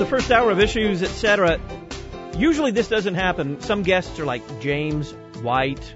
first hour of Issues, etc. Usually this doesn't happen. Some guests are like James White,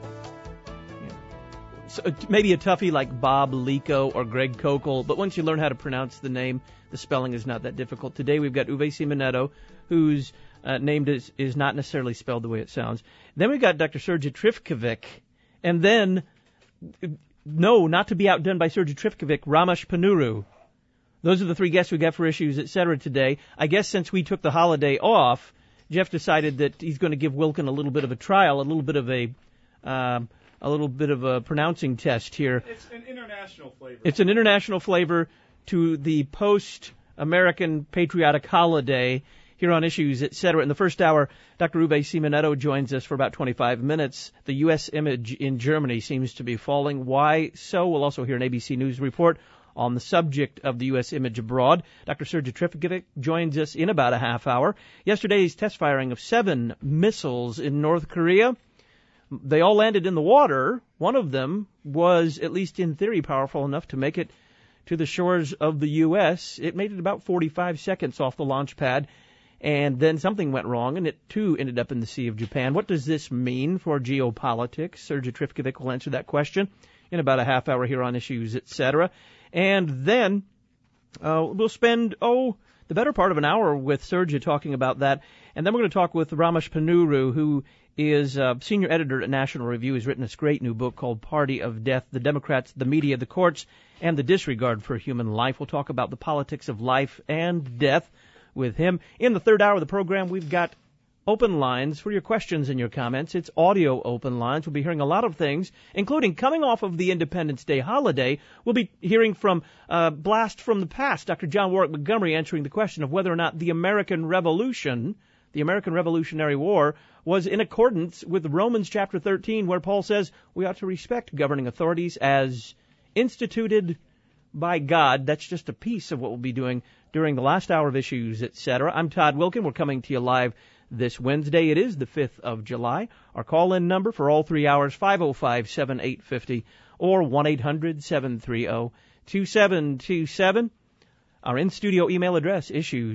so maybe a toughie like Bob Lico or Greg Kokel, but once you learn how to pronounce the name, the spelling is not that difficult. Today we've got Uwe Simonetto, whose name is not necessarily spelled the way it sounds. Then we've got Dr. Sergei Trifkovic, and then, no, not to be outdone by Sergei Trifkovic, Ramesh Ponnuru. Those are the three guests we got for Issues, etc. today. I guess since we took the holiday off, Jeff decided that he's going to give Wilkin a little bit of a trial, a little bit of a pronouncing test here. It's an international flavor. It's an international flavor to the post-American patriotic holiday here on Issues, etc. In the first hour, Dr. Uwe Simonetto joins us for about 25 minutes. The U.S. image in Germany seems to be falling. Why so? We'll also hear an ABC News report on the subject of the U.S. image abroad. Dr. Sergei Trifkovic joins us in about a half hour. Yesterday's test firing of 7 missiles in North Korea. They all landed in the water. One of them was, at least in theory, powerful enough to make it to the shores of the U.S. It made it about 45 seconds off the launch pad, and then something went wrong, and it, too, ended up in the Sea of Japan. What does this mean for geopolitics? Sergei Trifkovic will answer that question in about a half hour here on Issues, etc. And then we'll spend, the better part of an hour with Sergei talking about that. And then we're going to talk with Ramesh Ponnuru, who is senior editor at National Review. He's written this great new book called Party of Death, The Democrats, the Media, the Courts, and the Disregard for Human Life. We'll talk about the politics of life and death with him. In the third hour of the program, we've got open lines for your questions and your comments. It's audio open lines. We'll be hearing a lot of things, including coming off of the Independence Day holiday. We'll be hearing from Blast from the Past, Dr. John Warwick Montgomery, answering the question of whether or not the American Revolution, the American Revolutionary War, was in accordance with Romans chapter 13, where Paul says we ought to respect governing authorities as instituted by God. That's just a piece of what we'll be doing during the last hour of Issues, etc. I'm Todd Wilkin. We're coming to you live this Wednesday. It is the 5th of July. Our call-in number for all 3 hours, 505-7850 or 1-800-730-2727. Our in-studio email address,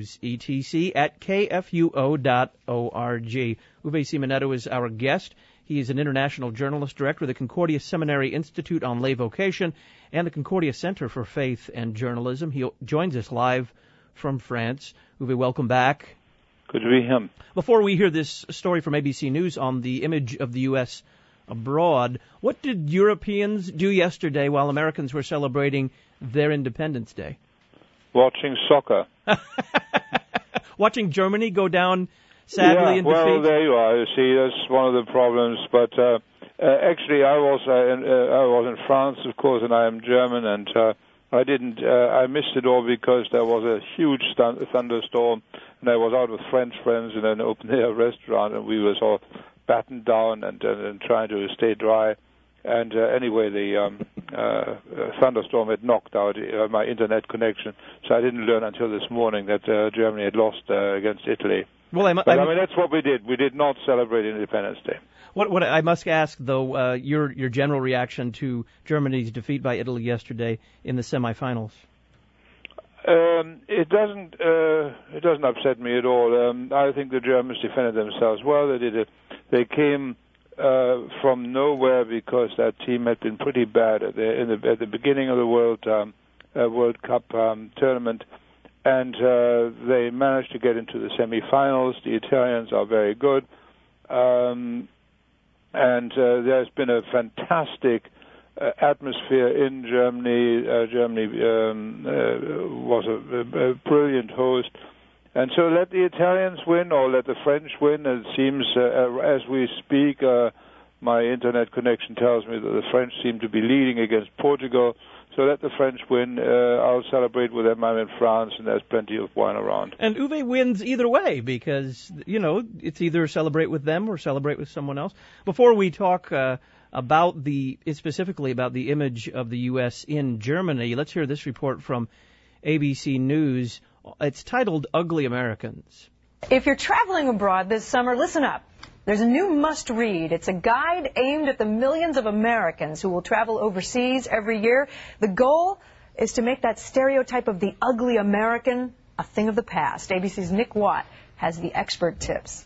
issuesetc@kfuo.org. Uwe Simonetto is our guest. He is an international journalist, director of the Concordia Seminary Institute on Lay Vocation and the Concordia Center for Faith and Journalism. He joins us live from France. Uwe, welcome back. Good to be him. Before we hear this story from ABC News on the image of the U.S. abroad, what did Europeans do yesterday while Americans were celebrating their Independence Day? Watching soccer. Watching Germany go down sadly in defeat? Well, there you are. You see, that's one of the problems. But actually, I was in France, of course, and I am German, and I missed it all because there was a huge thunderstorm, and I was out with French friends in an open-air restaurant, and we were sort of battened down and trying to stay dry. And anyway, the thunderstorm had knocked out my internet connection, so I didn't learn until this morning that Germany had lost against Italy. Well, I mean, that's what we did. We did not celebrate Independence Day. What I must ask, though, your general reaction to Germany's defeat by Italy yesterday in the semifinals. It doesn't upset me at all. I think the Germans defended themselves well. They did it. They came from nowhere because that team had been pretty bad at the beginning of the World Cup tournament, and they managed to get into the semifinals. The Italians are very good, and there's been a fantastic atmosphere in Germany. Germany was a brilliant host. And so let the Italians win or let the French win. It seems, as we speak, my internet connection tells me that the French seem to be leading against Portugal. So let the French win. I'll celebrate with them. I'm in France, and there's plenty of wine around. And Uwe wins either way because, it's either celebrate with them or celebrate with someone else. Before we talk specifically about the image of the U.S. in Germany, let's hear this report from ABC News. It's titled Ugly Americans. If you're traveling abroad this summer, listen up. There's a new must-read. It's a guide aimed at the millions of Americans who will travel overseas every year. The goal is to make that stereotype of the ugly American a thing of the past. ABC's Nick Watt has the expert tips.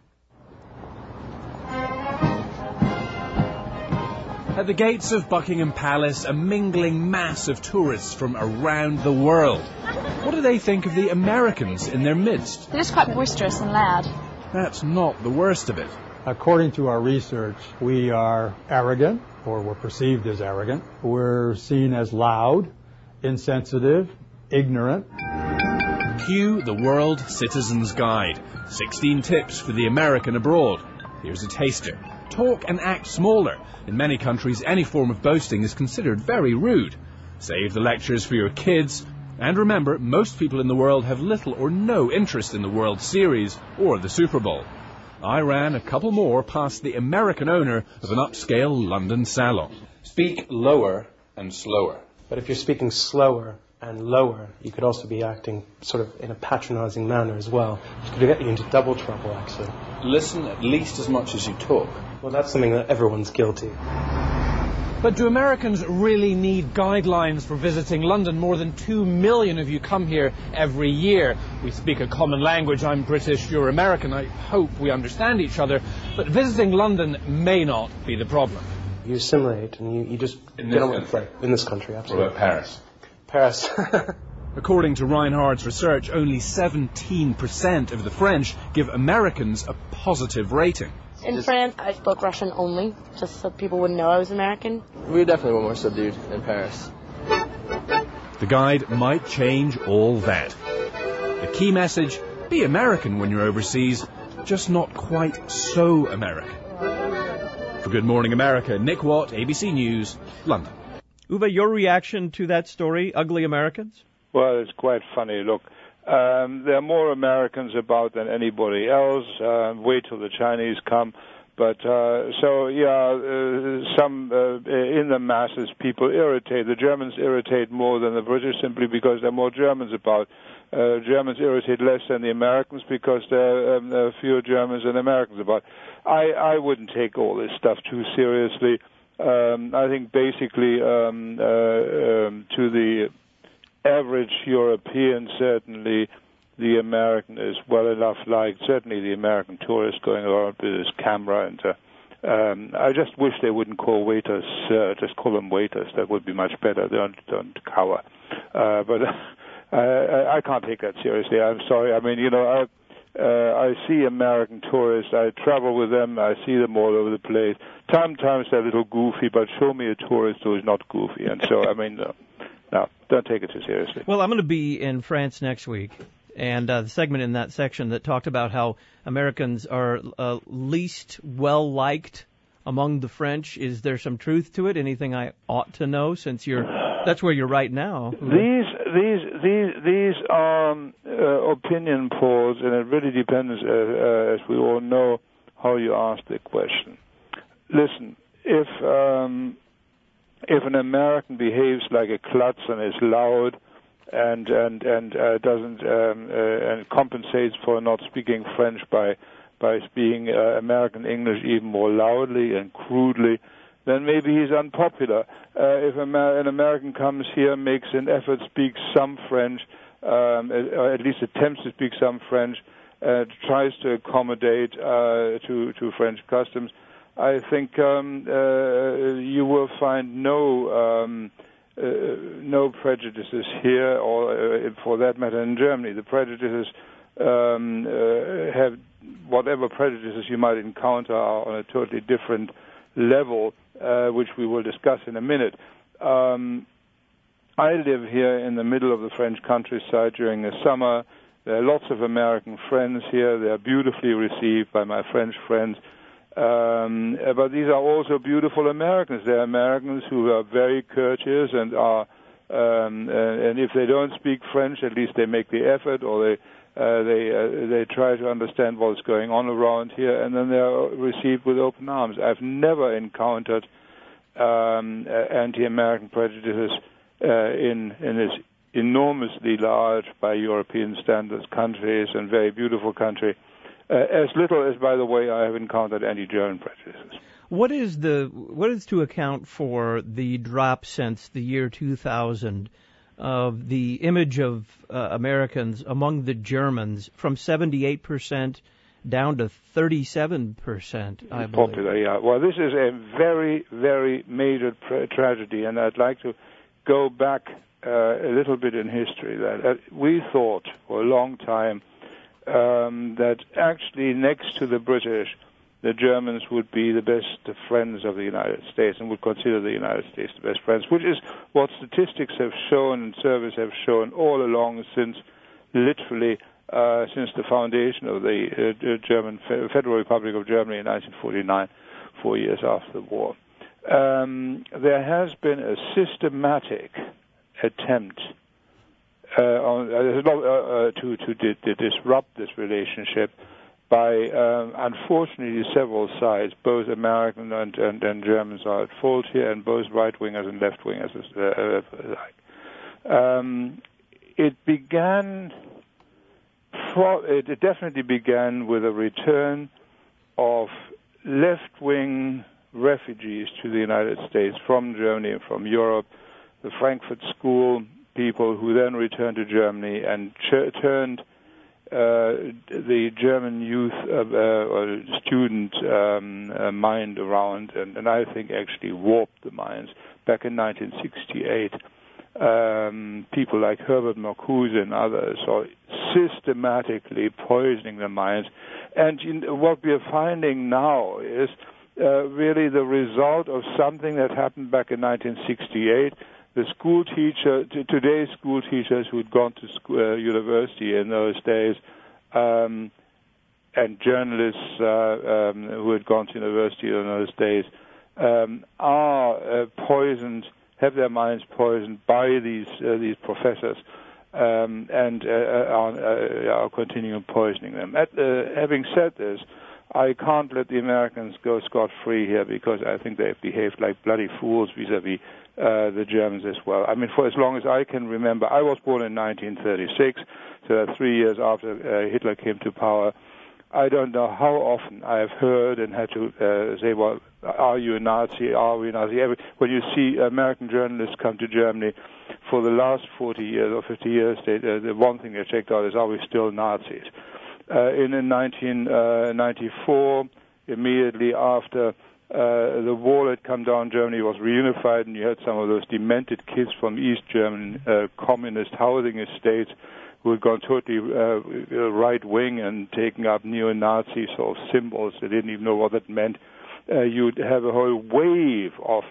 At the gates of Buckingham Palace, a mingling mass of tourists from around the world. What do they think of the Americans in their midst? They're just quite boisterous and loud. That's not the worst of it. According to our research, we are arrogant, or we're perceived as arrogant. We're seen as loud, insensitive, ignorant. Cue the World Citizen's Guide. 16 tips for the American abroad. Here's a taster. Talk and act smaller. In many countries, any form of boasting is considered very rude. Save the lectures for your kids. And remember, most people in the world have little or no interest in the World Series or the Super Bowl. I ran a couple more past the American owner of an upscale London salon. Speak lower and slower. But if you're speaking slower and lower, you could also be acting sort of in a patronizing manner as well, which could get you into double trouble, actually. Listen at least as much as you talk. Well, that's something that everyone's guilty. But do Americans really need guidelines for visiting London? More than 2 million of you come here every year. We speak a common language. I'm British, you're American. I hope we understand each other. But visiting London may not be the problem. You assimilate and you just in get this on with country. it. In this country, absolutely. What about Paris? Paris. According to Reinhardt's research, only 17% of the French give Americans a positive rating. In France, I spoke Russian only, just so people wouldn't know I was American. We definitely were more subdued in Paris. The guide might change all that. The key message, be American when you're overseas, just not quite so American. For Good Morning America, Nick Watt, ABC News, London. Uwe, your reaction to that story, Ugly Americans? Well, it's quite funny. Look, there are more Americans about than anybody else. Wait till the Chinese come. But some in the masses, people irritate. The Germans irritate more than the British simply because there are more Germans about. Germans irritate less than the Americans because there are fewer Germans than Americans about. I wouldn't take all this stuff too seriously. I think basically to the average European, certainly the American is well enough liked. Certainly the American tourist going around with his camera, and I just wish they wouldn't call waiters, just call them waiters. That would be much better. Don't cower. But I can't take that seriously. I'm sorry. I mean, I see American tourists. I travel with them. I see them all over the place. Sometimes they're a little goofy, but show me a tourist who is not goofy. And so, I mean, no, don't take it too seriously. Well, I'm going to be in France next week, and the segment in that section that talked about how Americans are least well-liked among the French. Is there some truth to it? Anything I ought to know since that's where you're right now? These are opinion polls, and it really depends, as we all know, how you ask the question. Listen, if an American behaves like a klutz and is loud and doesn't and compensates for not speaking French by speaking American English even more loudly and crudely, then maybe he's unpopular. If an American comes here, makes an effort, speaks some French, or at least attempts to speak some French, tries to accommodate to French customs, I think you will find no prejudices here, or for that matter in Germany. The prejudices have whatever prejudices you might encounter are on a totally different level, which we will discuss in a minute. I live here in the middle of the French countryside during the summer. There are lots of American friends here. They are beautifully received by my French friends. But these are also beautiful Americans. They're Americans who are very courteous and are, and if they don't speak French, at least they make the effort, or they try to understand what's going on around here, and then they are received with open arms. I've never encountered anti-American prejudices in this enormously large, by European standards, countries and very beautiful country. As little as, by the way, I have encountered anti-German prejudices. What is to account for the drop since the year 2000 of the image of Americans among the Germans from 78% down to 37%, I believe. Popular, yeah. Well, this is a very, very major tragedy, and I'd like to go back a little bit in history. That we thought for a long time that actually next to the British, the Germans would be the best friends of the United States and would consider the United States the best friends, which is what statistics have shown and surveys have shown all along since literally since the foundation of the German Federal Republic of Germany in 1949, 4 years after the war. There has been a systematic attempt to disrupt this relationship by, unfortunately, several sides. Both American and Germans are at fault here, and both right-wingers and left-wingers alike. It definitely began with a return of left-wing refugees to the United States from Germany and from Europe, the Frankfurt School people who then returned to Germany and turned the German youth or student mind around, and I think actually warped the minds. Back in 1968, people like Herbert Marcuse and others are systematically poisoning the minds. And what we are finding now is really the result of something that happened back in 1968. The school teacher, today's school teachers who had gone to university in those days, and journalists who had gone to university in those days, are poisoned, have their minds poisoned by these professors, and are continuing poisoning them. Having said this, I can't let the Americans go scot-free here because I think they've behaved like bloody fools vis-à-vis the Germans as well. I mean, for as long as I can remember, I was born in 1936, so 3 years after Hitler came to power. I don't know how often I have heard and had to say, well, are you a Nazi? Are we a Nazi? When you see American journalists come to Germany for the last 40 years or 50 years, the one thing they checked out is, are we still Nazis? In 1994, immediately after the wall had come down, Germany was reunified, and you had some of those demented kids from East German communist housing estates who had gone totally right-wing and taken up neo-Nazi sort of symbols. They didn't even know what that meant. You'd have a whole wave of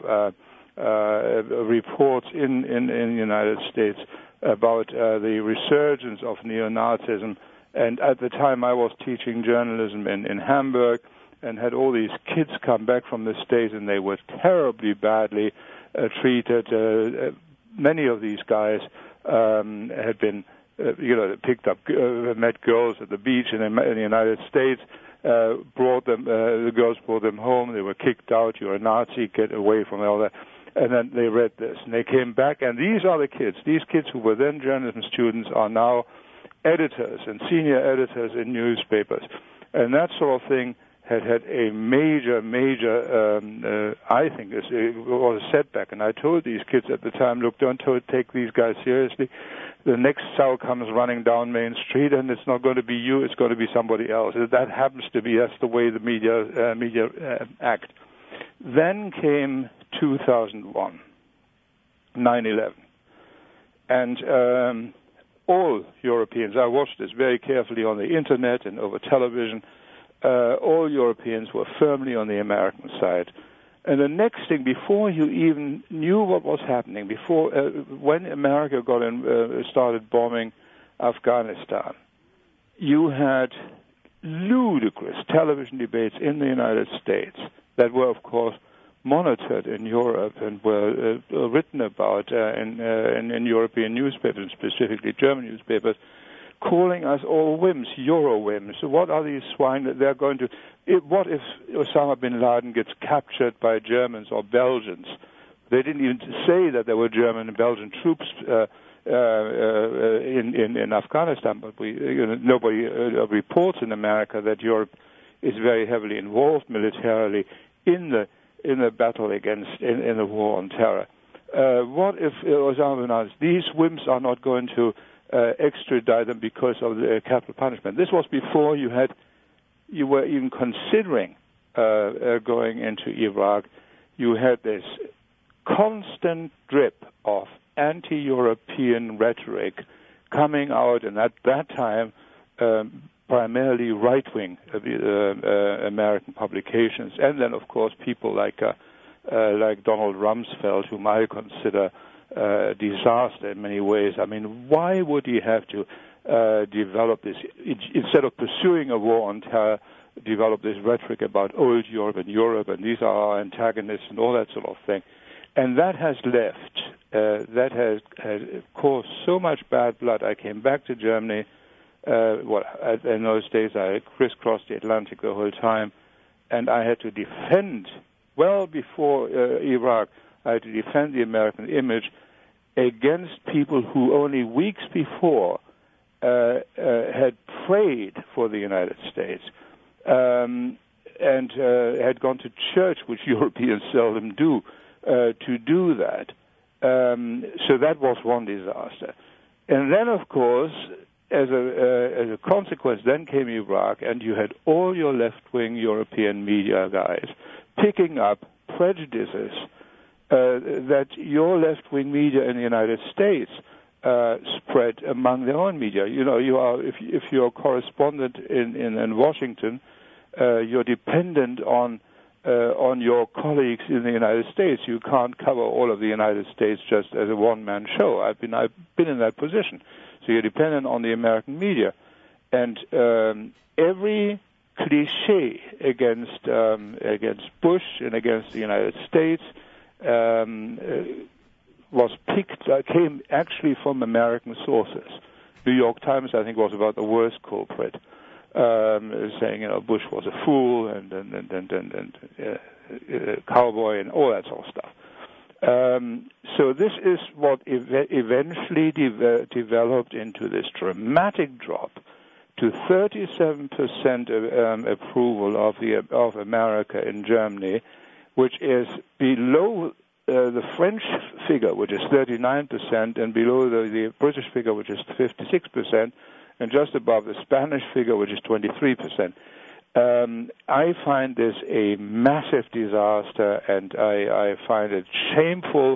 reports in the United States about the resurgence of neo-Nazism. And at the time, I was teaching journalism in Hamburg and had all these kids come back from the States, and they were terribly badly treated. Many of these guys had been, picked up, met girls at the beach in the United States, brought them, the girls brought them home. They were kicked out. You're a Nazi, get away from all that. And then they read this, and they came back. And these are the kids. These kids who were then journalism students are now editors and senior editors in newspapers. And that sort of thing had a major, I think, it was a setback. And I told these kids at the time, look, don't take these guys seriously. The next cell comes running down Main Street, and it's not going to be you, it's going to be somebody else. That happens to be, that's the way the media act. Then came 2001, 9/11. And all Europeans, I watched this very carefully on the internet and over television, all Europeans were firmly on the American side. And the next thing, before you even knew what was happening, before when America got in, started bombing Afghanistan, you had ludicrous television debates in the United States that were, of course, monitored in Europe and were written about in European newspapers, specifically German newspapers, calling us all wimps, Euro wimps. So what are these swine that they're going to... What if Osama bin Laden gets captured by Germans or Belgians? They didn't even say that there were German and Belgian troops in Afghanistan, but nobody reports in America that Europe is very heavily involved militarily in the battle against, in the war on terror. what if Osama bin Laden, these wimps are not going to extradite them because of the capital punishment? This was before you were even considering going into Iraq. You had this constant drip of anti-European rhetoric coming out, and at that time, primarily right-wing American publications, and then, of course, people like Donald Rumsfeld, whom I consider a disaster in many ways. I mean, why would he have to develop this, instead of pursuing a war on terror, develop this rhetoric about old Europe, and these are our antagonists and all that sort of thing. And that has left, that has caused so much bad blood. I came back to Germany. In those days I crisscrossed the Atlantic the whole time, and I had to defend, well before Iraq, I had to defend the American image against people who only weeks before had prayed for the United States and had gone to church, which Europeans seldom do, to do that. So that was one disaster. And then, of course, as a consequence, then came Iraq, and you had all your left-wing European media guys picking up prejudices that your left-wing media in the United States spread among their own media. You know, you are if you're a correspondent in Washington, you're dependent on your colleagues in the United States. You can't cover all of the United States just as a one-man show. I've been in that position. So you're dependent on the American media, and every cliché against Bush and against the United States came actually from American sources. New York Times, I think, was about the worst culprit, saying Bush was a fool and cowboy and all that sort of stuff. So this is what eventually developed into this dramatic drop to 37% approval of America in Germany, which is below the French figure, which is 39%, and below the British figure, which is 56%, and just above the Spanish figure, which is 23%. I find this a massive disaster, and I find it shameful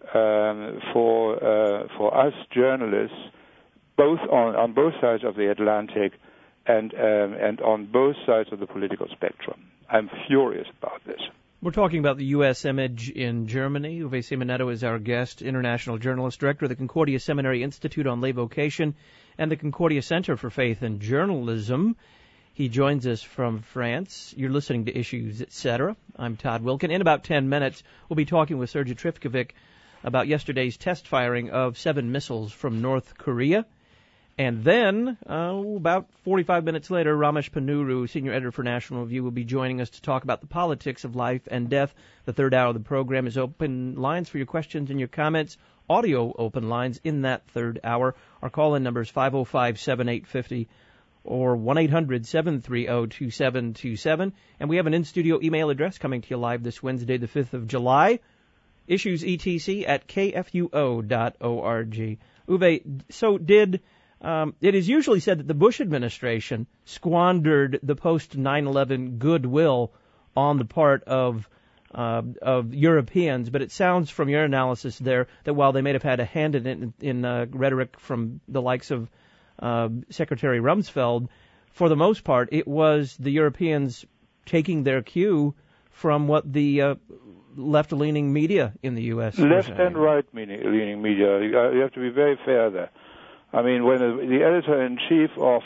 for us journalists, both on both sides of the Atlantic and on both sides of the political spectrum. I'm furious about this. We're talking about the U.S. image in Germany. Uwe Simonetto is our guest, international journalist, director of the Concordia Seminary Institute on Lay Vocation and the Concordia Center for Faith and Journalism. He joins us from France. You're listening to Issues, Etc. I'm Todd Wilkin. In about 10 minutes, we'll be talking with Sergei Trifkovic about yesterday's test firing of 7 missiles from North Korea. And then, about 45 minutes later, Ramesh Ponnuru, senior editor for National Review, will be joining us to talk about the politics of life and death. The third hour of the program is open lines for your questions and your comments. Audio open lines in that third hour. Our call-in number is 505-7850 or 1-800-730-2727. And we have an in-studio email address coming to you live this Wednesday, the 5th of July. issuesetc@kfuo.org. Uwe, so it is usually said that the Bush administration squandered the post-9/11 goodwill on the part of Europeans, but it sounds from your analysis there that while they may have had a hand in rhetoric from the likes of Secretary Rumsfeld, for the most part, it was the Europeans taking their cue from what the left-leaning media in the U.S. Left and right-leaning media. You have to be very fair there. I mean, when the editor-in-chief of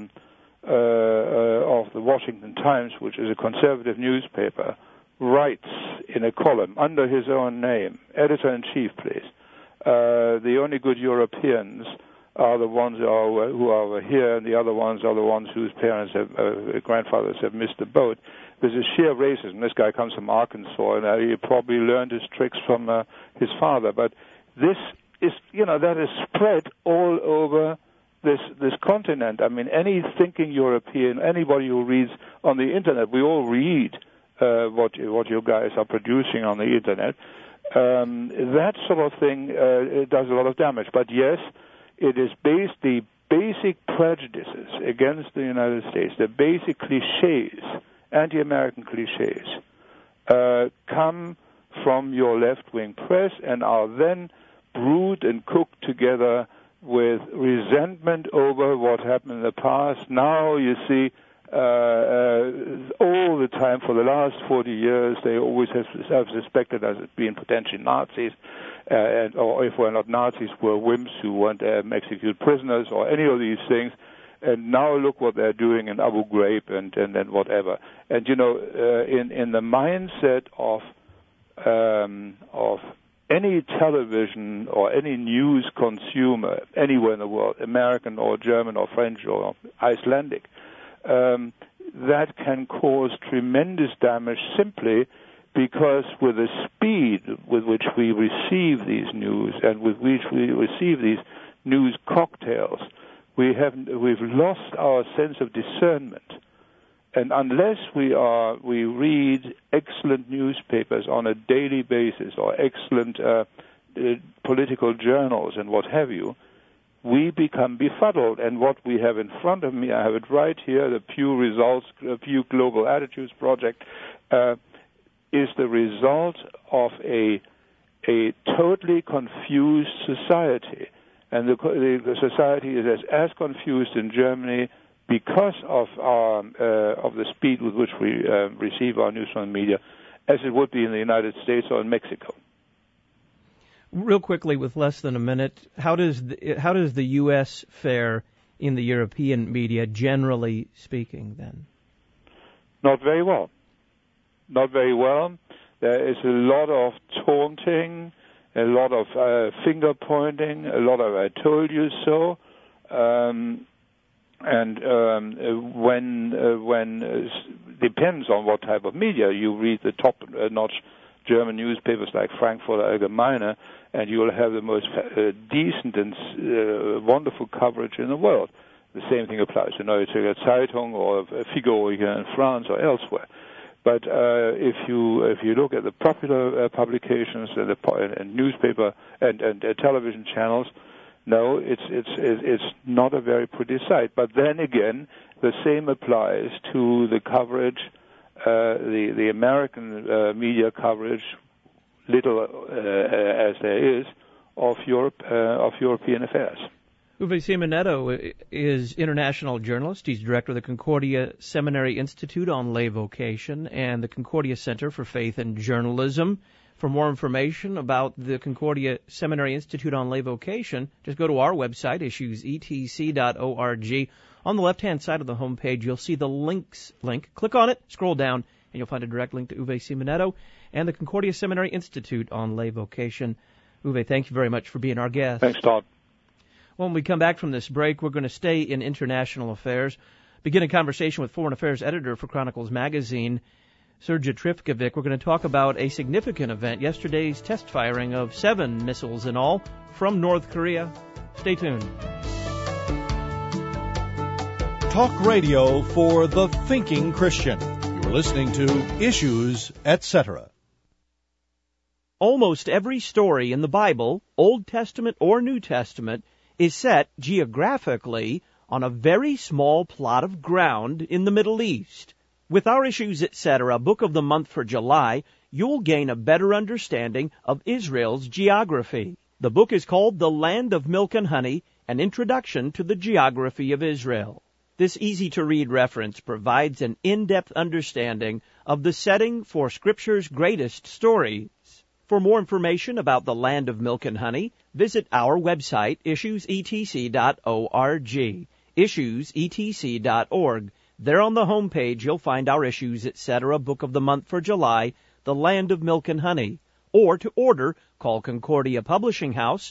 the Washington Times, which is a conservative newspaper, writes in a column under his own name, editor-in-chief, please, the only good Europeans are the ones who are over here, and the other ones are the ones whose parents grandfathers have missed the boat. This is sheer racism. This guy comes from Arkansas, and he probably learned his tricks from his father. But this is, that is spread all over this continent. I mean, any thinking European, anybody who reads on the Internet, we all read what you guys are producing on the Internet. That sort of thing it does a lot of damage. But yes, it is the basic prejudices against the United States, the basic cliches, anti-American cliches, come from your left-wing press and are then brewed and cooked together with resentment over what happened in the past. Now you see all the time for the last 40 years they always have suspected us as being potentially Nazis, or if we're not Nazis, we're wimps who want to execute prisoners or any of these things. And now look what they're doing in Abu Ghraib and whatever. And in the mindset of any television or any news consumer anywhere in the world, American or German or French or Icelandic, that can cause tremendous damage simply because with the speed with which we receive these news and with which we receive these news cocktails, we've lost our sense of discernment. And unless we read excellent newspapers on a daily basis or excellent political journals and what have you, we become befuddled. And what we have in front of me, I have it right here, the Pew Global Attitudes Project, is the result of a totally confused society. And the society is as confused in Germany because of the speed with which we receive our news from the media as it would be in the United States or in Mexico. Real quickly, with less than a minute, how does the U.S. fare in the European media, generally speaking, then? Not very well. Not very well. There is a lot of taunting, a lot of finger pointing, a lot of "I told you so," and when depends on what type of media you read. The top-notch German newspapers like Frankfurter Allgemeine, and you will have the most decent and wonderful coverage in the world. The same thing applies to Neue Zürcher Zeitung or Figaro here in France or elsewhere. But if you look at the popular publications and newspaper and television channels, no, it's not a very pretty sight. But then again, the same applies to the coverage, the American media coverage, little as there is, of European affairs. Uwe Simonetto is international journalist. He's director of the Concordia Seminary Institute on Lay Vocation and the Concordia Center for Faith and Journalism. For more information about the Concordia Seminary Institute on Lay Vocation, just go to our website, issuesetc.org. On the left-hand side of the homepage, you'll see the links link. Click on it, scroll down, and you'll find a direct link to Uwe Simonetto and the Concordia Seminary Institute on Lay Vocation. Uwe, thank you very much for being our guest. Thanks, Todd. When we come back from this break, we're going to stay in international affairs, begin a conversation with foreign affairs editor for Chronicles Magazine, Sergej Trifkovic. We're going to talk about a significant event, yesterday's test firing of 7 missiles in all from North Korea. Stay tuned. Talk radio for the thinking Christian. You're listening to Issues, Etc. Almost every story in the Bible, Old Testament or New Testament, is set geographically on a very small plot of ground in the Middle East. With our Issues, Etc. Book of the Month for July, you'll gain a better understanding of Israel's geography. The book is called The Land of Milk and Honey, an Introduction to the Geography of Israel. This easy-to-read reference provides an in-depth understanding of the setting for Scripture's greatest stories. For more information about the Land of Milk and Honey, visit our website, issuesetc.org, issuesetc.org. There on the homepage, you'll find our Issues, Etc. Book of the Month for July, The Land of Milk and Honey. Or to order, call Concordia Publishing House,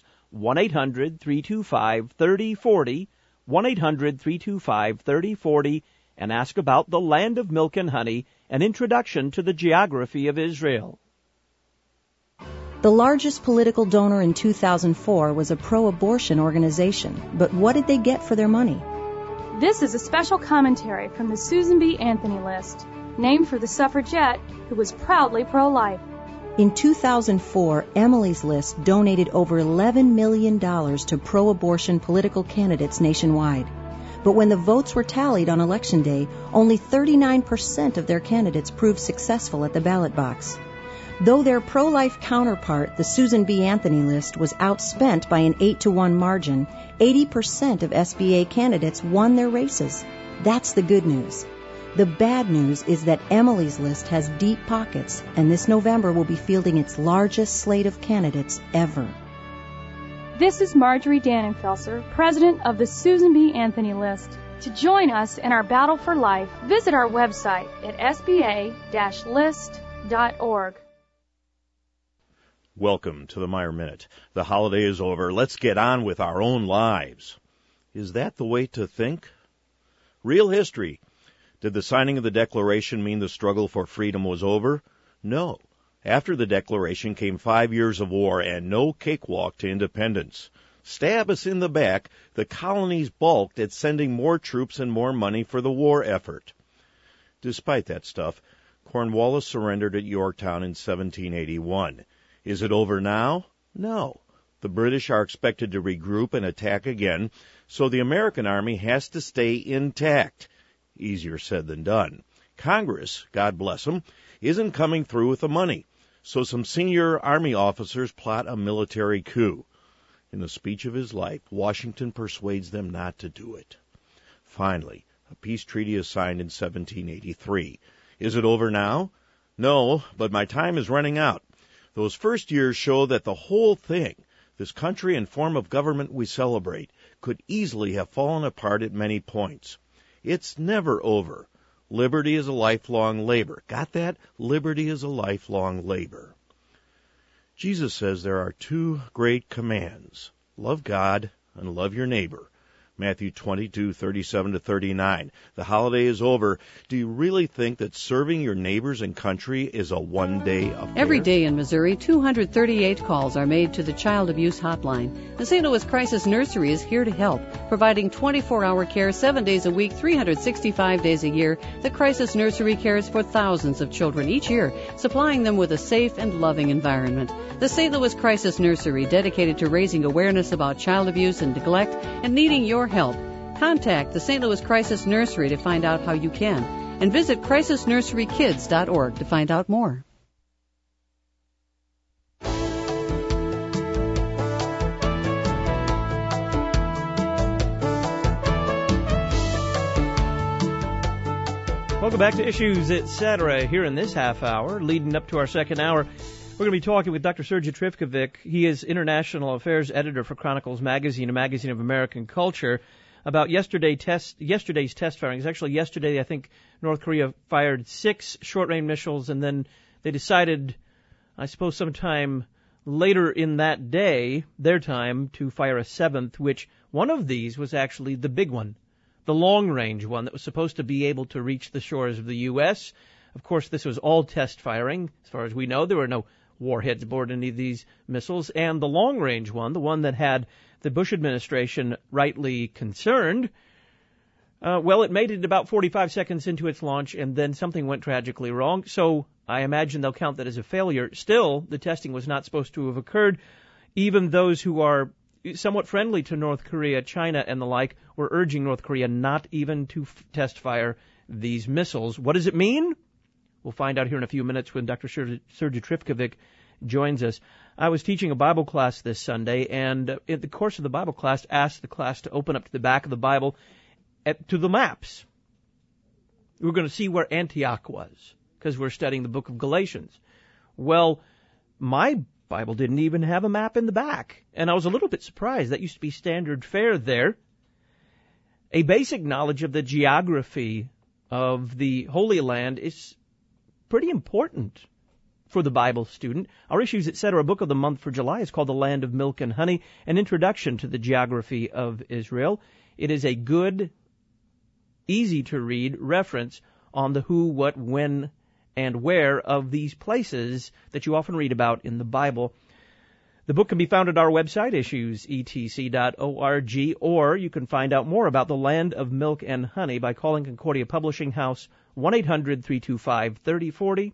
1-800-325-3040, 1-800-325-3040, and ask about the Land of Milk and Honey, an Introduction to the Geography of Israel. The largest political donor in 2004 was a pro-abortion organization. But what did they get for their money? This is a special commentary from the Susan B. Anthony list, named for the suffragette who was proudly pro-life. In 2004, Emily's List donated over $11 million to pro-abortion political candidates nationwide. But when the votes were tallied on Election Day, only 39% of their candidates proved successful at the ballot box. Though their pro-life counterpart, the Susan B. Anthony List, was outspent by an 8-to-1 margin, 80% of SBA candidates won their races. That's the good news. The bad news is that Emily's List has deep pockets, and this November will be fielding its largest slate of candidates ever. This is Marjorie Dannenfelser, president of the Susan B. Anthony List. To join us in our battle for life, visit our website at sba-list.org. Welcome to the Meyer Minute. The holiday is over. Let's get on with our own lives. Is that the way to think? Real history. Did the signing of the Declaration mean the struggle for freedom was over? No. After the Declaration came 5 years of war and no cakewalk to independence. Stab us in the back, the colonies balked at sending more troops and more money for the war effort. Despite that stuff, Cornwallis surrendered at Yorktown in 1781. Is it over now? No. The British are expected to regroup and attack again, so the American army has to stay intact. Easier said than done. Congress, God bless them, isn't coming through with the money, so some senior Army officers plot a military coup. In the speech of his life, Washington persuades them not to do it. Finally, a peace treaty is signed in 1783. Is it over now? No, but my time is running out. Those first years show that the whole thing, this country and form of government we celebrate, could easily have fallen apart at many points. It's never over. Liberty is a lifelong labor. Got that? Liberty is a lifelong labor. Jesus says there are two great commands. Love God and love your neighbor. Matthew 22:37-39. The holiday is over. Do you really think that serving your neighbors and country is a one-day affair? Every day in Missouri, 238 calls are made to the Child Abuse Hotline. The St. Louis Crisis Nursery is here to help, providing 24-hour care 7 days a week, 365 days a year. The Crisis Nursery cares for thousands of children each year, supplying them with a safe and loving environment. The St. Louis Crisis Nursery, dedicated to raising awareness about child abuse and neglect and needing your help. Contact the St. Louis Crisis Nursery to find out how you can, and visit crisisnurserykids.org to find out more. Welcome back to Issues, Etc. here in this half hour, leading up to our second hour. We're going to be talking with Dr. Sergei Trifkovic. He is International Affairs Editor for Chronicles Magazine, a magazine of American culture, about yesterday's test firings. Actually, yesterday, I think North Korea fired 6 short-range missiles, and then they decided, I suppose sometime later in that day, their time, to fire a 7th, which one of these was actually the big one, the long-range one that was supposed to be able to reach the shores of the U.S. Of course, this was all test firing. As far as we know, there were no warheads aboard any of these missiles. And the long-range one, the one that had the Bush administration rightly concerned, well, it made it about 45 seconds into its launch, and then something went tragically wrong. So I imagine they'll count that as a failure. Still, the testing was not supposed to have occurred. Even those who are somewhat friendly to North Korea, China and the like, were urging North Korea not even to test fire these missiles. What does it mean? We'll find out here in a few minutes when Dr. Sergei Trifkovic joins us. I was teaching a Bible class this Sunday, and in the course of the Bible class, asked the class to open up to the back of the Bible to the maps. We're going to see where Antioch was, because we're studying the book of Galatians. Well, my Bible didn't even have a map in the back, and I was a little bit surprised. That used to be standard fare there. A basic knowledge of the geography of the Holy Land is pretty important for the Bible student. Our Issues, Etc. book of the month for July is called The Land of Milk and Honey, an introduction to the geography of Israel. It is a good, easy-to-read reference on the who, what, when, and where of these places that you often read about in the Bible. The book can be found at our website, issuesetc.org, or you can find out more about the Land of Milk and Honey by calling Concordia Publishing House 1-800-325-3040,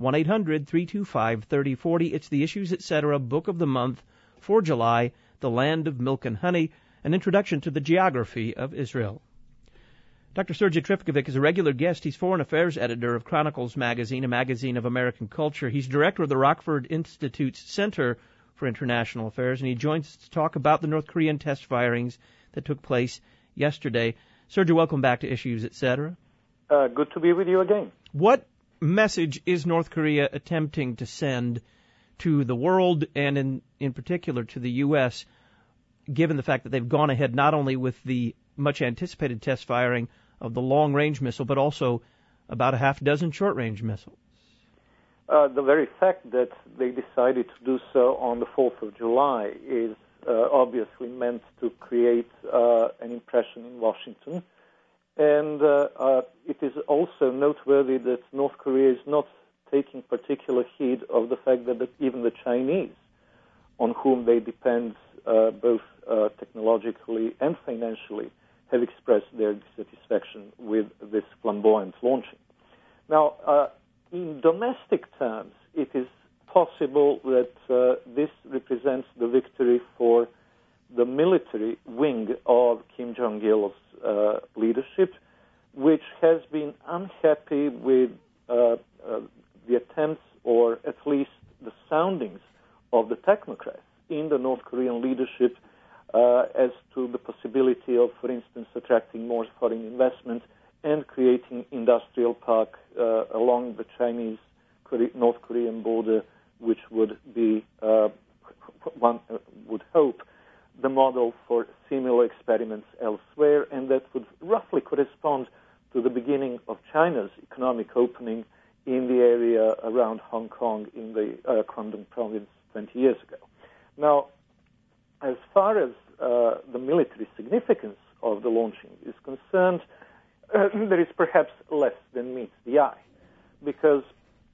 1-800-325-3040. It's the Issues Etc. Book of the Month for July, The Land of Milk and Honey, an introduction to the geography of Israel. Dr. Sergei Trifkovic is a regular guest. He's foreign affairs editor of Chronicles Magazine, a magazine of American culture. He's director of the Rockford Institute's Center for International Affairs, and he joins us to talk about the North Korean test firings that took place yesterday. Sergei, welcome back to Issues Etc. Good to be with you again. What message is North Korea attempting to send to the world and in particular to the U.S., given the fact that they've gone ahead not only with the much anticipated test firing of the long-range missile, but also about a half dozen short-range missiles? The very fact that they decided to do so on the 4th of July is obviously meant to create an impression in Washington. And it is also noteworthy that North Korea is not taking particular heed of the fact that even the Chinese, on whom they depend both technologically and financially, have expressed their dissatisfaction with this flamboyant launching. Now, in domestic terms, it is possible that this represents the victory for the military wing of Kim Jong-il's leadership, which has been unhappy with the attempts, or at least the soundings, of the technocrats in the North Korean leadership as to the possibility of, for instance, attracting more foreign investment and creating industrial park along the Chinese-North Korean border, which would be, one would hope, the model for similar experiments elsewhere, and that would roughly correspond to the beginning of China's economic opening in the area around Hong Kong in the Guangdong province 20 years ago. Now, as far as the military significance of the launching is concerned, there is perhaps less than meets the eye, because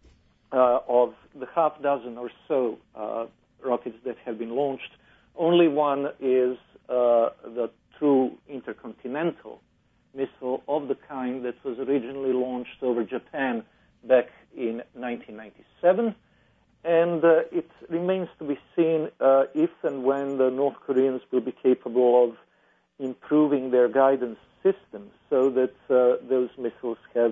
of the half dozen or so rockets that have been launched, only one is the true intercontinental missile of the kind that was originally launched over Japan back in 1997. And it remains to be seen if and when the North Koreans will be capable of improving their guidance systems so that those missiles have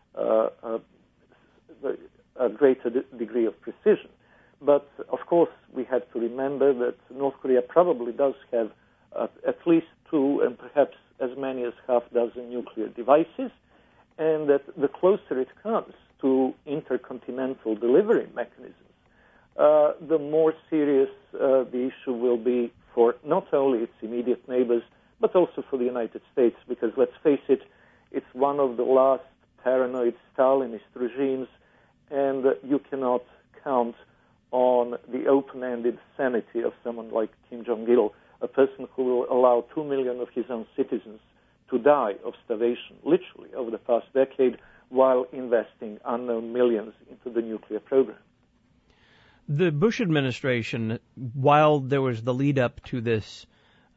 a greater degree of precision. But, of course, we have to remember that North Korea probably does have at least two and perhaps as many as half dozen nuclear devices, and that the closer it comes to intercontinental delivery mechanisms, the more serious the issue will be for not only its immediate neighbors, but also for the United States, because, let's face it, it's one of the last paranoid Stalinist regimes, and you cannot count on the open-ended sanity of someone like Kim Jong-il, a person who will allow 2 million of his own citizens to die of starvation, literally, over the past decade, while investing unknown millions into the nuclear program. The Bush administration, while there was the lead-up to this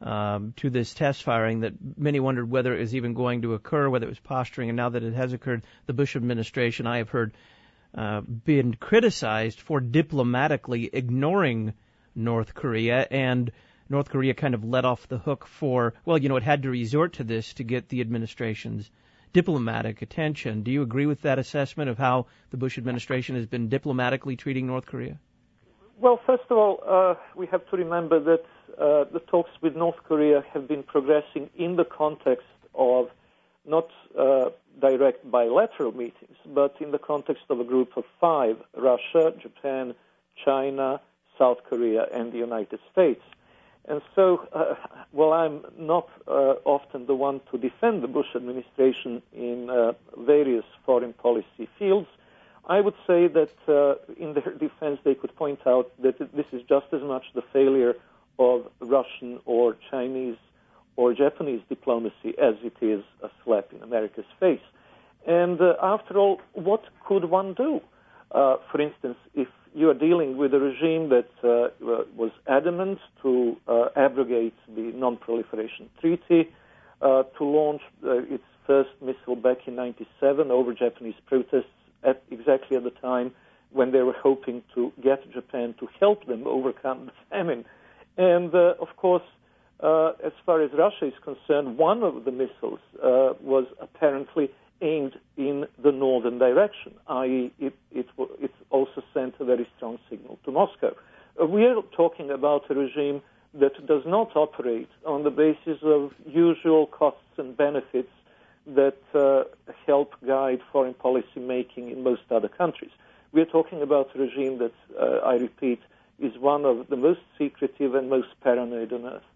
test firing that many wondered whether it was even going to occur, whether it was posturing, and now that it has occurred, the Bush administration, I have heard, been criticized for diplomatically ignoring North Korea, and North Korea kind of let off the hook for, well, it had to resort to this to get the administration's diplomatic attention. Do you agree with that assessment of how the Bush administration has been diplomatically treating North Korea? Well, first of all, we have to remember that the talks with North Korea have been progressing in the context of not direct bilateral meetings, but in the context of a group of 5, Russia, Japan, China, South Korea, and the United States. And so, while I'm not often the one to defend the Bush administration in various foreign policy fields, I would say that in their defense they could point out that this is just as much the failure of Russian or Chinese or Japanese diplomacy as it is a slap in America's face. And after all, what could one do? For instance, if you are dealing with a regime that was adamant to abrogate the Non-Proliferation Treaty, to launch its first missile back in 1997 over Japanese protests exactly at the time when they were hoping to get Japan to help them overcome the famine. And, of course, as far as Russia is concerned, one of the missiles was apparently aimed in the northern direction, i.e. it also sent a very strong signal to Moscow. We are talking about a regime that does not operate on the basis of usual costs and benefits that help guide foreign policy making in most other countries. We are talking about a regime that, I repeat, is one of the most secretive and most paranoid on earth.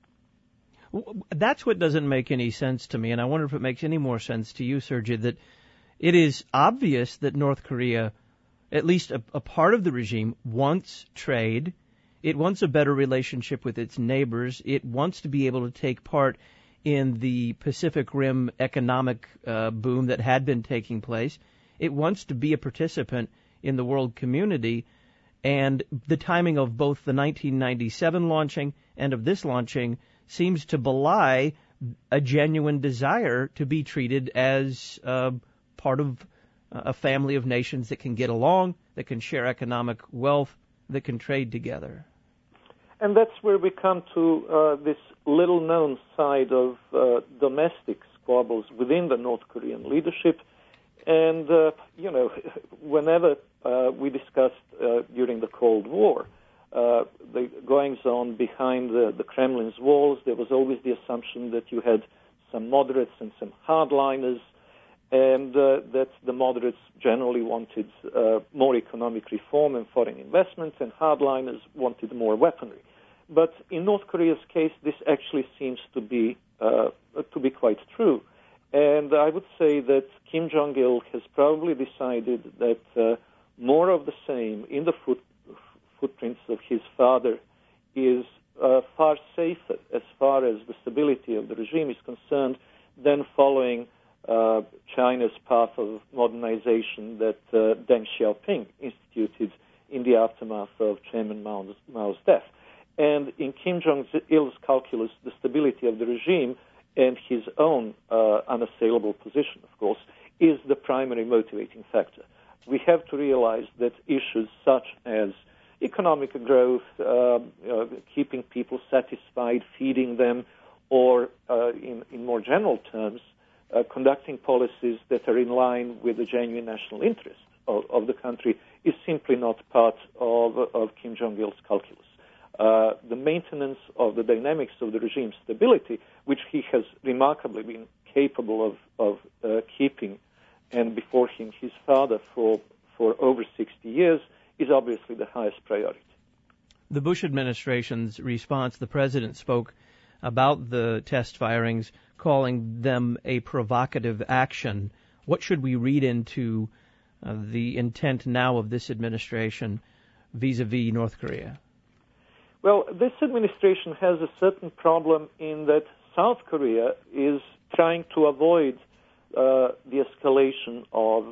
That's what doesn't make any sense to me, and I wonder if it makes any more sense to you, Sergei, that it is obvious that North Korea, at least a part of the regime, wants trade. It wants a better relationship with its neighbors. It wants to be able to take part in the Pacific Rim economic boom that had been taking place. It wants to be a participant in the world community, and the timing of both the 1997 launching and of this launching seems to belie a genuine desire to be treated as part of a family of nations that can get along, that can share economic wealth, that can trade together. And that's where we come to this little-known side of domestic squabbles within the North Korean leadership. And, whenever we discussed during the Cold War the goings-on behind the Kremlin's walls, there was always the assumption that you had some moderates and some hardliners, and that the moderates generally wanted more economic reform and foreign investment, and hardliners wanted more weaponry. But in North Korea's case, this actually seems to be quite true. And I would say that Kim Jong-il has probably decided that more of the same in the footprints of his father is far safer as far as the stability of the regime is concerned than following China's path of modernization that Deng Xiaoping instituted in the aftermath of Chairman Mao's death. And in Kim Jong-il's calculus, the stability of the regime and his own unassailable position, of course, is the primary motivating factor. We have to realize that issues such as economic growth, keeping people satisfied, feeding them, or in more general terms, conducting policies that are in line with the genuine national interest of the country is simply not part of Kim Jong-il's calculus. The maintenance of the dynamics of the regime's stability, which he has remarkably been capable of keeping, and before him his father for over 60 years, is obviously the highest priority. The Bush administration's response, the president spoke about the test firings, calling them a provocative action. What should we read into the intent now of this administration vis-a-vis North Korea? Well, this administration has a certain problem in that South Korea is trying to avoid the escalation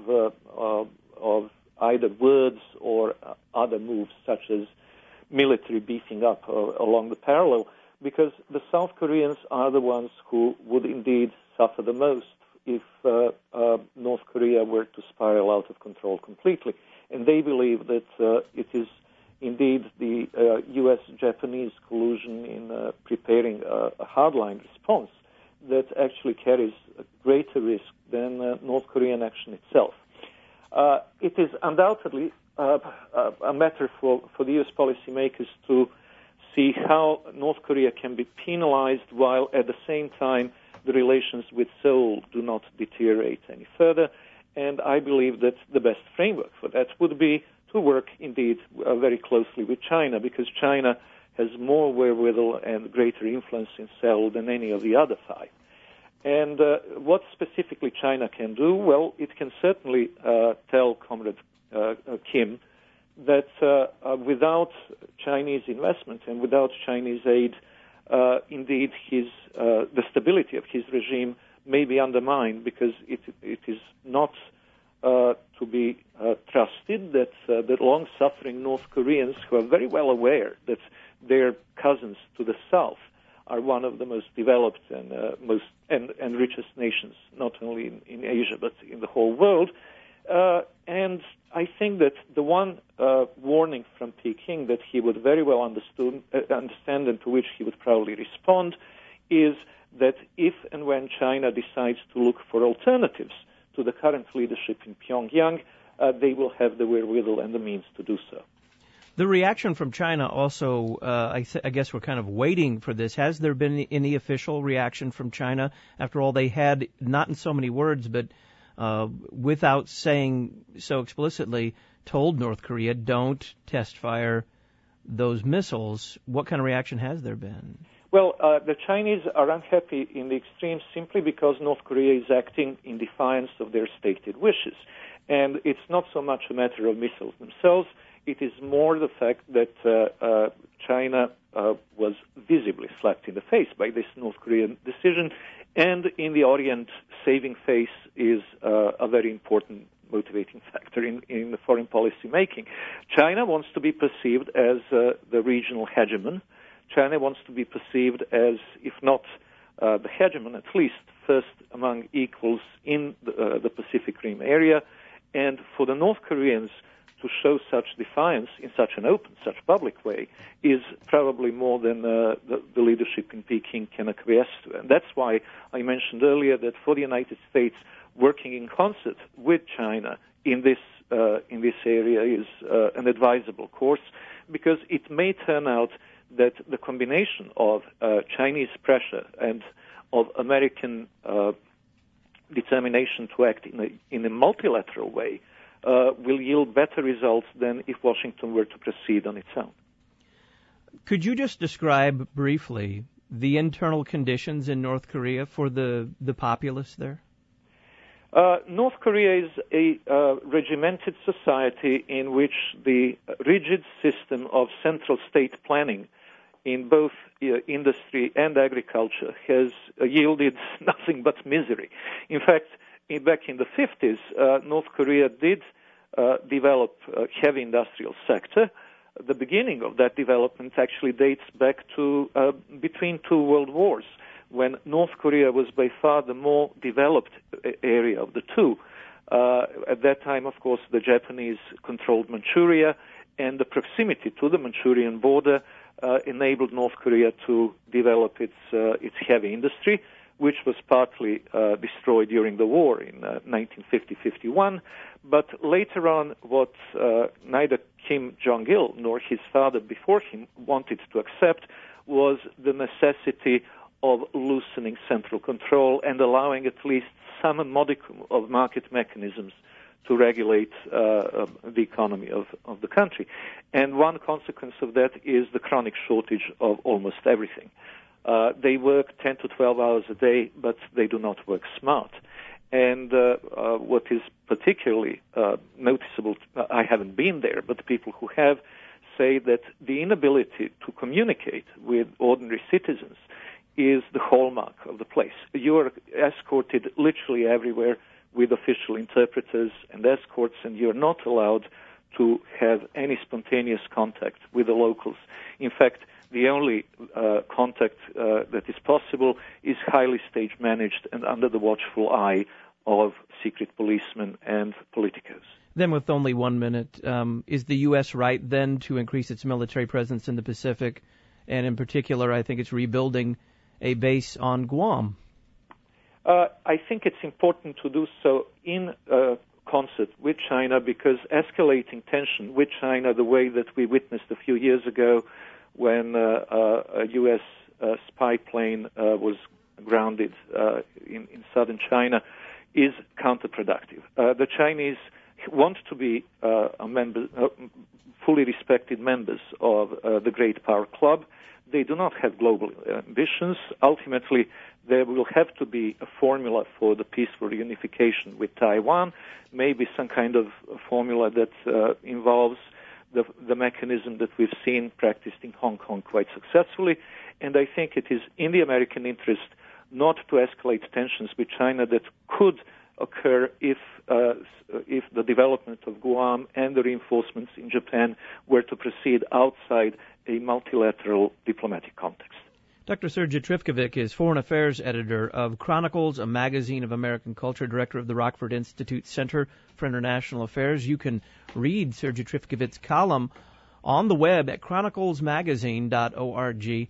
of either words or other moves, such as military beefing up along the parallel, because the South Koreans are the ones who would indeed suffer the most if North Korea were to spiral out of control completely. And they believe that it is indeed the U.S.-Japanese collusion in preparing a hardline response that actually carries a greater risk than North Korean action itself. It is undoubtedly a matter for the U.S. policymakers to see how North Korea can be penalized while at the same time the relations with Seoul do not deteriorate any further. And I believe that the best framework for that would be to work indeed very closely with China, because China has more wherewithal and greater influence in Seoul than any of the other five. And what specifically China can do? Well, it can certainly tell Comrade Kim that without Chinese investment and without Chinese aid, indeed the stability of his regime may be undermined, because it is not to be trusted that the long-suffering North Koreans, who are very well aware that their cousins to the south are one of the most developed and richest nations, not only in Asia but in the whole world, And I think that the one warning from Peking that he would very well understand and to which he would probably respond is that if and when China decides to look for alternatives to the current leadership in Pyongyang, they will have the wherewithal and the means to do so. The reaction from China also, I guess we're kind of waiting for this. Has there been any official reaction from China? After all, they had, not in so many words, but without saying so explicitly, told North Korea, don't test fire those missiles. What kind of reaction has there been? Well, the Chinese are unhappy in the extreme simply because North Korea is acting in defiance of their stated wishes. And it's not so much a matter of missiles themselves. It is more the fact that China was visibly slapped in the face by this North Korean decision, and in the Orient, saving face is a very important motivating factor in the foreign policy making. China wants to be perceived as the regional hegemon. China wants to be perceived as, if not the hegemon, at least first among equals in the Pacific Rim area. And for the North Koreans to show such defiance in such an open, such public way is probably more than the leadership in Peking can acquiesce to. And that's why I mentioned earlier that for the United States, working in concert with China in this area is an advisable course, because it may turn out that the combination of Chinese pressure and of American determination to act in a multilateral way will yield better results than if Washington were to proceed on its own. Could you just describe briefly the internal conditions in North Korea for the populace there? North Korea is a regimented society in which the rigid system of central state planning in both industry and agriculture has yielded nothing but misery. In fact, back in the 50s, North Korea did develop a heavy industrial sector. The beginning of that development actually dates back to between two world wars, when North Korea was by far the more developed area of the two. At that time, of course, the Japanese controlled Manchuria, and the proximity to the Manchurian border enabled North Korea to develop its heavy industry, which was partly destroyed during the war in 1950-51. But later on, what neither Kim Jong-il nor his father before him wanted to accept was the necessity of loosening central control and allowing at least some modicum of market mechanisms to regulate the economy of the country. And one consequence of that is the chronic shortage of almost everything. They work 10 to 12 hours a day, but they do not work smart. And what is particularly noticeable, I haven't been there, but people who have say that the inability to communicate with ordinary citizens is the hallmark of the place. You are escorted literally everywhere with official interpreters and escorts, and you're not allowed to have any spontaneous contact with the locals. In fact, the only contact that is possible is highly stage-managed and under the watchful eye of secret policemen and politicos. Then with only 1 minute, is the U.S. right then to increase its military presence in the Pacific? And in particular, I think it's rebuilding a base on Guam. I think it's important to do so in concert with China, because escalating tension with China, the way that we witnessed a few years ago when a U.S. spy plane was grounded in southern China, is counterproductive. The Chinese want to be fully respected members of the Great Power Club. They do not have global ambitions. Ultimately, there will have to be a formula for the peaceful reunification with Taiwan, maybe some kind of formula that involves the mechanism that we've seen practiced in Hong Kong quite successfully. And I think it is in the American interest not to escalate tensions with China that could occur if the development of Guam and the reinforcements in Japan were to proceed outside a multilateral diplomatic context. Dr. Sergei Trifkovic is Foreign Affairs Editor of Chronicles, a magazine of American culture, Director of the Rockford Institute Center for International Affairs. You can read Sergei Trifkovic's column on the web at chroniclesmagazine.org,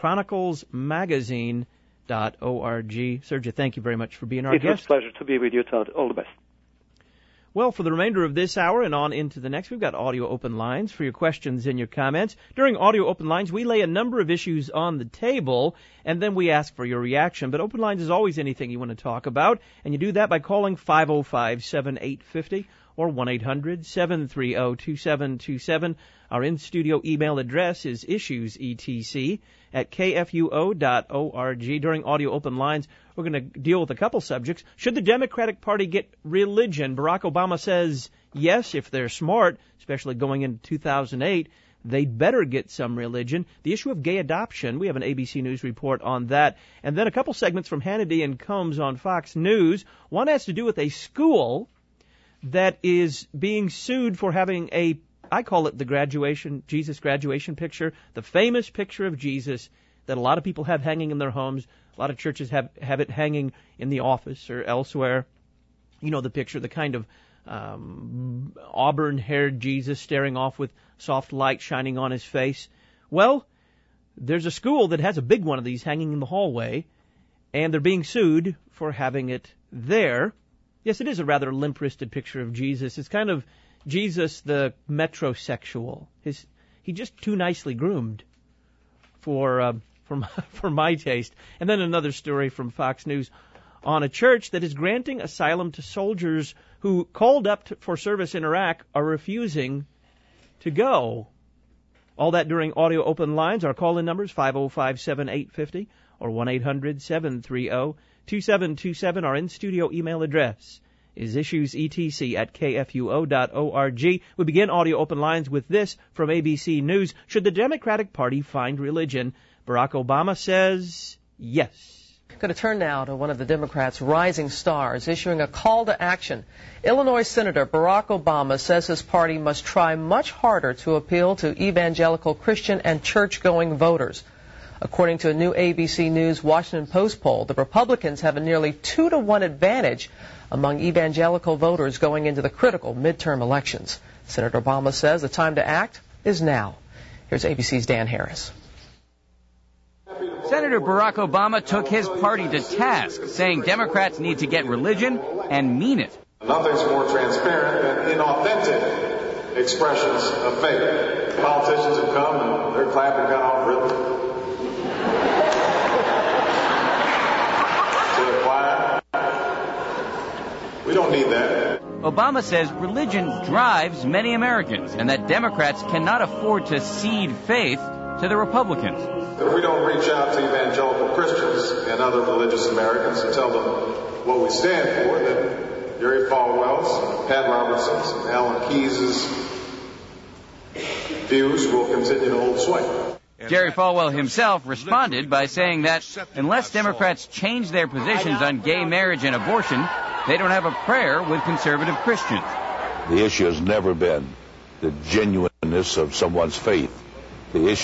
chroniclesmagazine.org. Sergei, thank you very much for being our guest. It was a pleasure to be with you, Todd. All the best. Well, for the remainder of this hour and on into the next, we've got audio open lines for your questions and your comments. During audio open lines, we lay a number of issues on the table, and then we ask for your reaction. But open lines is always anything you want to talk about, and you do that by calling 505-7850 or 1-800-730-2727. Our in-studio email address is issuesetc@kfuo.org. During audio open lines, we're going to deal with a couple subjects. Should the Democratic Party get religion? Barack Obama says yes, if they're smart, especially going into 2008. They'd better get some religion. The issue of gay adoption, we have an ABC News report on that. And then a couple segments from Hannity and Combs on Fox News. One has to do with a school that is being sued for having I call it the Jesus graduation picture, the famous picture of Jesus that a lot of people have hanging in their homes. A lot of churches have it hanging in the office or elsewhere. You know the picture, the kind of auburn-haired Jesus staring off with soft light shining on his face. Well, there's a school that has a big one of these hanging in the hallway, and they're being sued for having it there. Yes, it is a rather limp-wristed picture of Jesus. It's kind of Jesus the metrosexual. He's just too nicely groomed for my taste. And then another story from Fox News on a church that is granting asylum to soldiers who called up for service in Iraq are refusing to go. All that during audio open lines. Our call-in numbers 505-7850 or 1-800-730-2727. Our in-studio email address is issuesetc@kfuo.org. We begin audio open lines with this from ABC News. Should the Democratic Party find religion? Barack Obama says yes. Going to turn now to one of the Democrats' rising stars, issuing a call to action. Illinois Senator Barack Obama says his party must try much harder to appeal to evangelical Christian and church-going voters. According to a new ABC News Washington Post poll, the Republicans have a nearly 2-to-1 advantage among evangelical voters going into the critical midterm elections. Senator Obama says the time to act is now. Here's ABC's Dan Harris. Senator Barack Obama took his party to task, saying Democrats need to get religion and mean it. Nothing's more transparent than inauthentic expressions of faith. Politicians have come and they're clapping kind of off rhythm to the choir. We don't need that. Obama says religion drives many Americans and that Democrats cannot afford to cede faith to the Republicans. If we don't reach out to evangelical Christians and other religious Americans and tell them what we stand for, then Jerry Falwell's, Pat Robertson's, and Alan Keyes' views will continue to hold sway. Jerry Falwell himself responded by saying that unless Democrats change their positions on gay marriage and abortion, they don't have a prayer with conservative Christians. The issue has never been the genuineness of someone's faith. The issue